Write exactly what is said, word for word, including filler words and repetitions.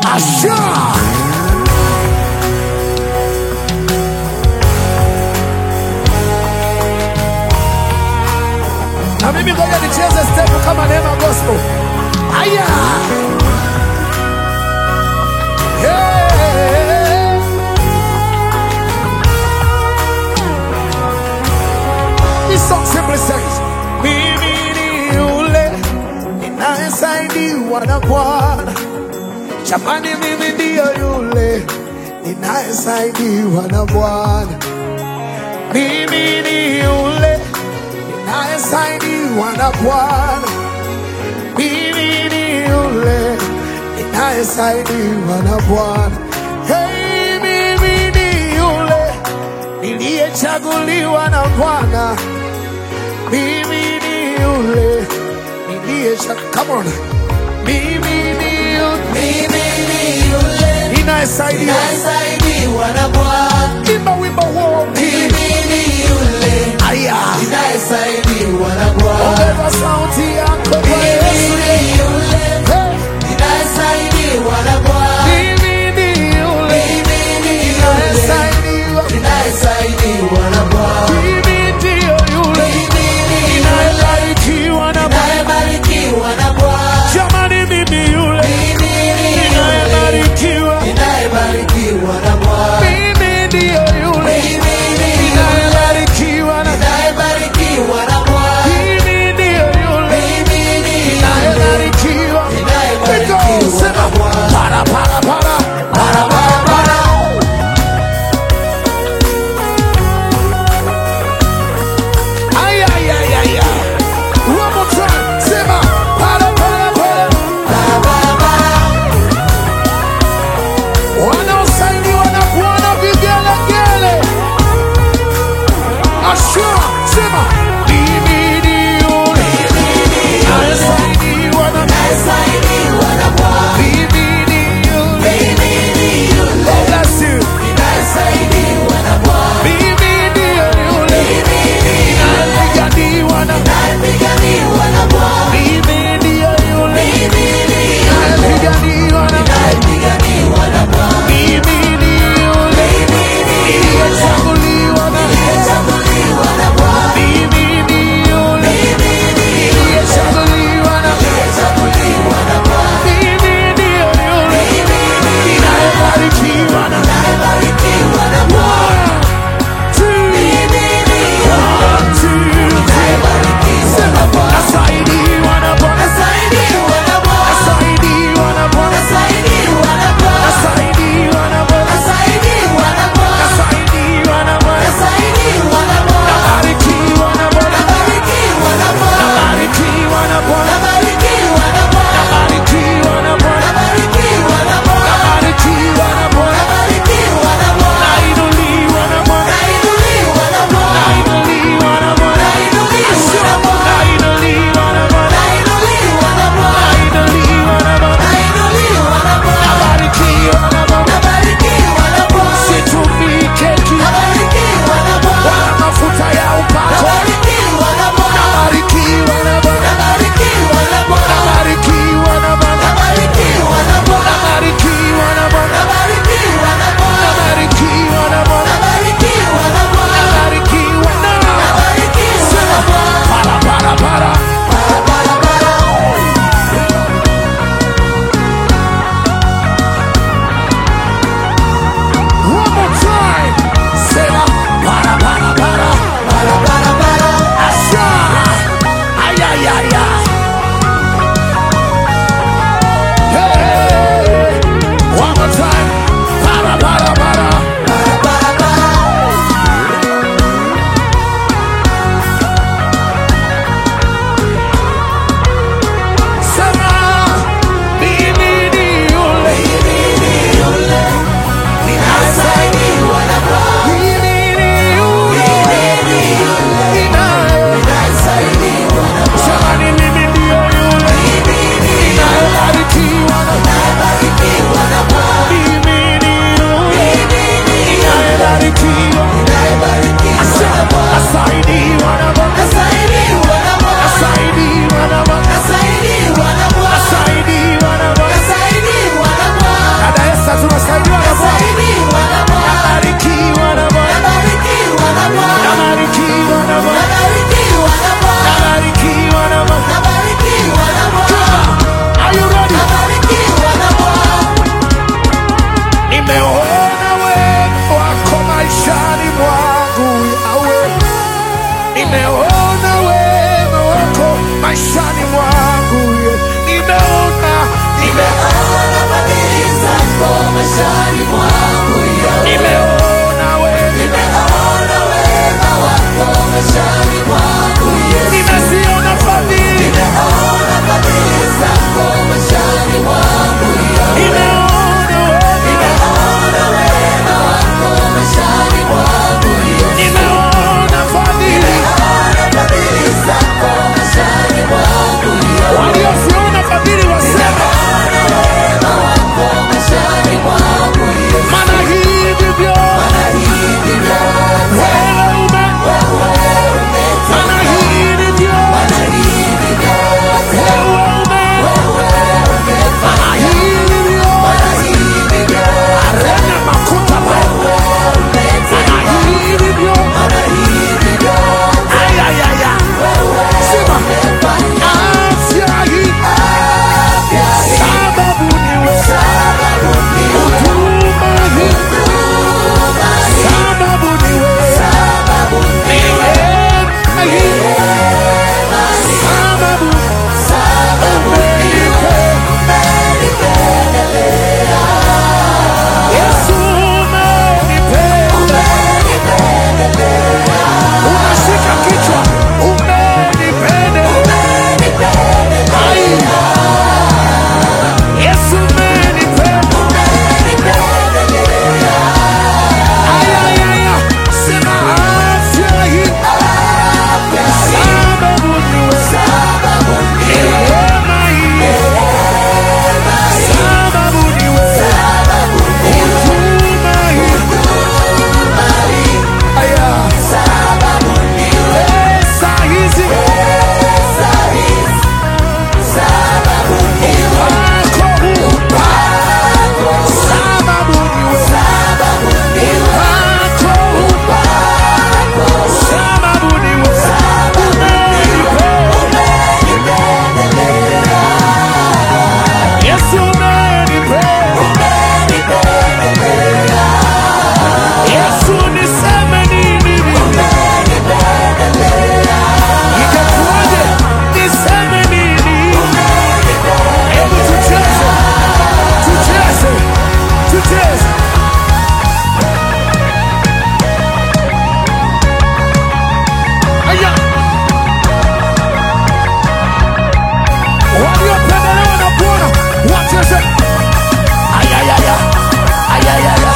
Asha. Na mimi ngoja nicheze step kama Neema Gospel. Aya. Hey. This song simply says, mimi ni yule ninayesaidiwa na Bwana. Jamani, mimi ndiyo yule ninayesaidiwa na Bwana. Mimi ni yule ninayesaidiwa na Bwana. Mimi ni yule ninayesaidiwa na Bwana. Hey, mimi ni yule niliyechaguliwa na Bwana. Mimi ni yule niliyechaguliwa. Come on. Mimi ni yule, Mimi ni yule ninayesaidiwa na Bwana. Imba wimbo huo. Mimi ni yule Aya. ninayesaidiwa na Bwana. Ongeza sauti yako kwa Mimi Yesu. ni yule Hey. ninayesaidiwa na Bwana. Mimi ni yule Mimi ni yule ninayesaidiwa. ninayesaidiwa na Bwana. Mimi ndiyo yule Mimi ni yule ninayebarikiwa na Bwana. ninayebarikiwa na Bwana. Jamani, mimi yule Mimi ni yule ninayebarikiwa. ninayebarikiwa na Bwana. Mimi ndiyo yule Mimi ni ninayebarikiwa na ninayebarikiwa na Bwana. Mimi ndiyo yule Mimi What is it? Ay, ay, ay, ay. Ay, ay, ay,